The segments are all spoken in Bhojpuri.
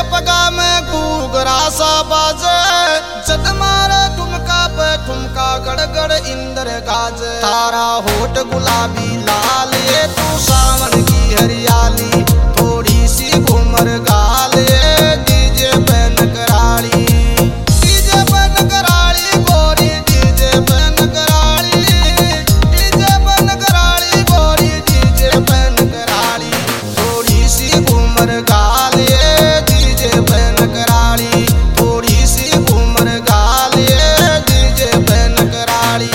पगा में घूघरा सा बाजे, जद मारे ठुमका पे ठुमका गड़गड़ इंद्र गाजे। तारा होठ गुलाबी लाल ये तू सावन की हरियाली, थोड़ी सी घूमर गाल ये डीजे पे नकराली, डीजे पे नकराली गोरी, डीजे पे नकराली, डीजे पे नकराली गोरी, डीजे पे नकराली, थोड़ी सी घूमर गाल ये डीजे पे नकराली, थोड़ी सी घूमर गाल ये डीजे पे नकराली।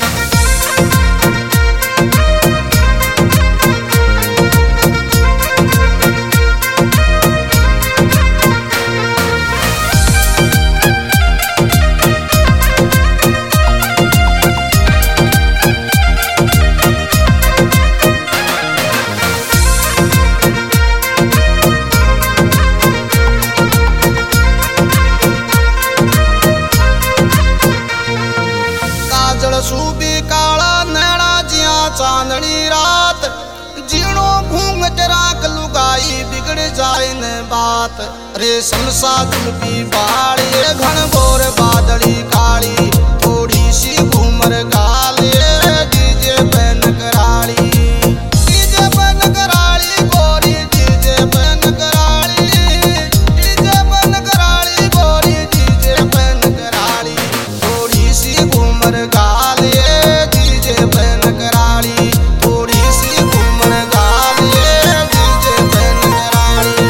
सूबी काला नैना जिया चांदनी रात, जीणो घूंघट राख लुगाई बिगड़ जाए न बात। रेशम सा जुल्फी बाड़ ये घन घोर बादड़ी काली, थोड़ी सी घूमर गाल ये डीजे पे नकराली, डीजे पे नकराली गोरी, डीजे पे नकराली, डीजे पे नकराली गोरी, डीजे पे नकराली, थोड़ी सी घूमर गाल ये डीजे पे नकराली, थोड़ी सी घूमर गाल ये डीजे पे नकराली।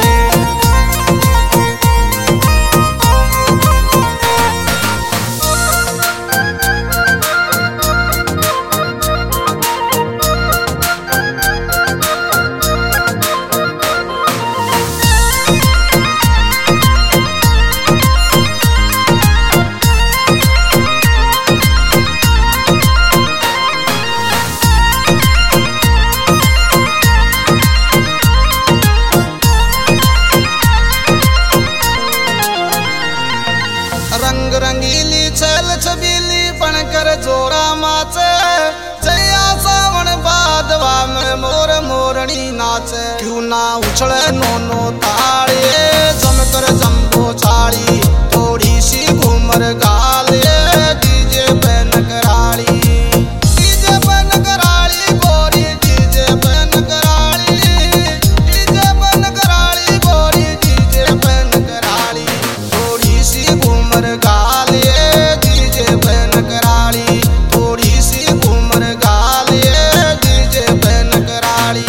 रंग रंगीली छल छबीली बनकर जोरा माचे, जया सावन बादवा में मोर मोरनी नाचे। क्यों ना उछले नोनो ताड़े जमकर जम्बो छाड़ी, थोड़ी सी घूमर गाल ये डीजे पे नकराली, डीजे पे नकराली गोरी, डीजे पे नकराली, डीजे पे नकराली गोरी, डीजे पे नकराली, थोड़ी सी घूमर गाल ये डीजे पे नकराली, थोड़ी सी घूमर गाल ये डीजे पे नकराली।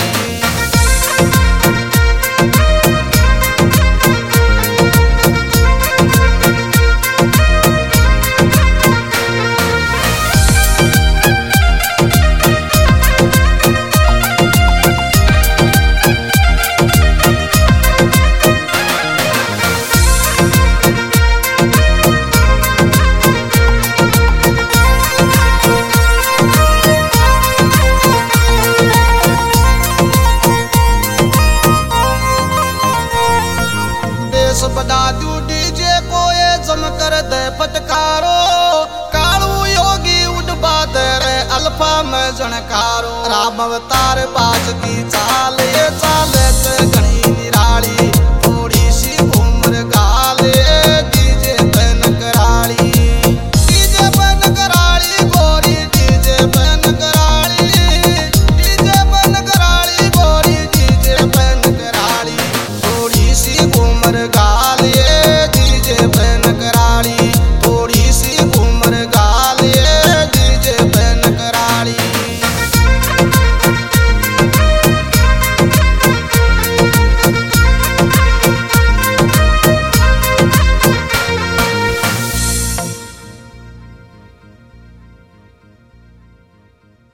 बड़ा दू डीजे को ये जम कर दे फटकारो, कालू योगी उठवा दे रे अल्फा में जनकारो। राम अवतार बाज की चाल ये चाल